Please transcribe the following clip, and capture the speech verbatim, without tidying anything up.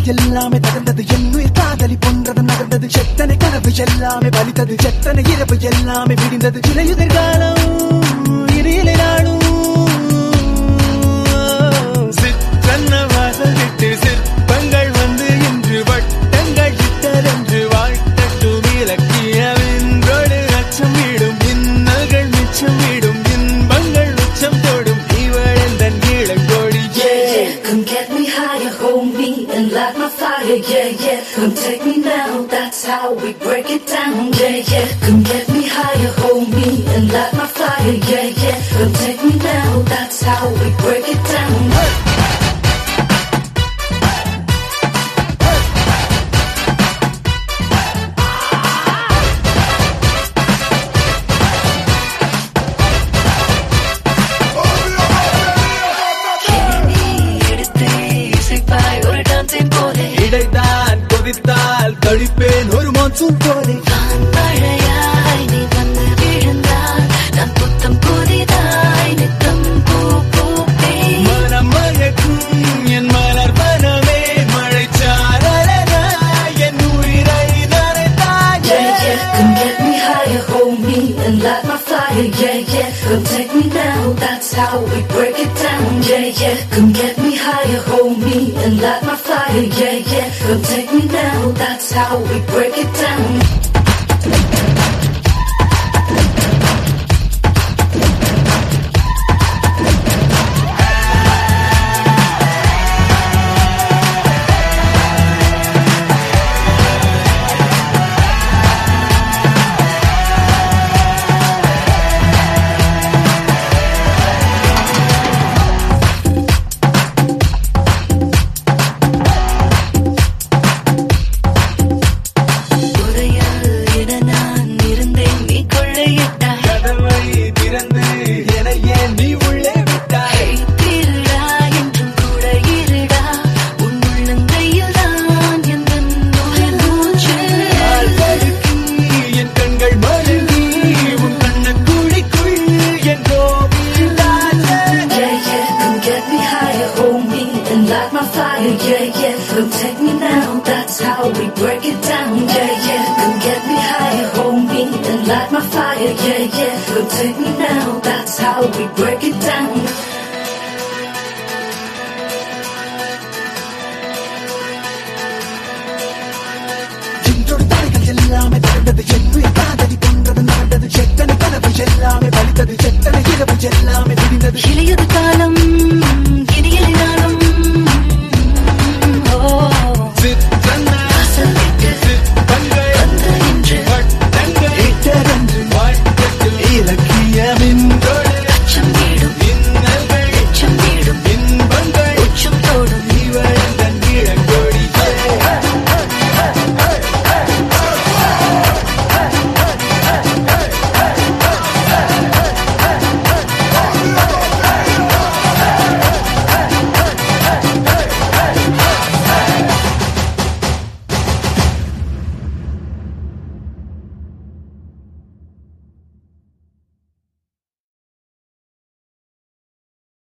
எல்லாமே தகர்ந்தது என்னுயிர் காதலி பொன்றது நகர்ந்தது செத்தனை கனவு எல்லாமே பலித்தது செத்தனை இரவு எல்லாமே விடிந்தது இலையுதிர் காலம் இனியிலை நாடும் சிற்றன்ன வாசல் விட்டு சிற்பங்கள் வந்து இன்று வட்டங்கள் இட்டதென்று வாழ்த்தட்டும் இலக்கியமென்றோடு அச்சம் விடும் இன்னல்கள் மிச்சம் விடும் இன்பங்கள் உச்சம் தொடும் இவழந்தன் இளங்கோடி. Come get me higher, hold me and light my fire, yeah, yeah. Come take me now, that's how we break it down, yeah, yeah. Come get me higher, hold me and light my fire, yeah, yeah. Come take me now, that's how we break it down. இடைத்தான் கொதித்தால் தடிப்பேன் ஒரு monsoon போலே மழையாய் நீ வந்து விழுந்தால் நான் புத்தம் புதிதாய் நித்தம் பூ பூப்பேன். மனம் மயக்கும் என் மலர் மனமே மழைச்சாரலாய் என் உயிரை நனைத்தாய். Yeah, yeah, come get me higher, hold me and light my fire, yeah, yeah. Come take me now, that's how we break it down, yeah, yeah. Come get me higher, hold me and light my fire, yeah, yeah. Come take me now, that's how we break it down. Yeah, yeah, come take me now, that's how we break it down. Yeah, yeah, come get me higher, hold me and light my fire. Yeah, yeah, come take me now, that's how we break it down. இன்றொரு தாய்கள் எல்லாமே தகர்ந்தது என்னுயிர் காதலி பொன்றது நகர்ந்தது செத்தனை கனவு எல்லாமே பலித்தது செத்தனை இரவு எல்லாமே விடிந்தது இளையது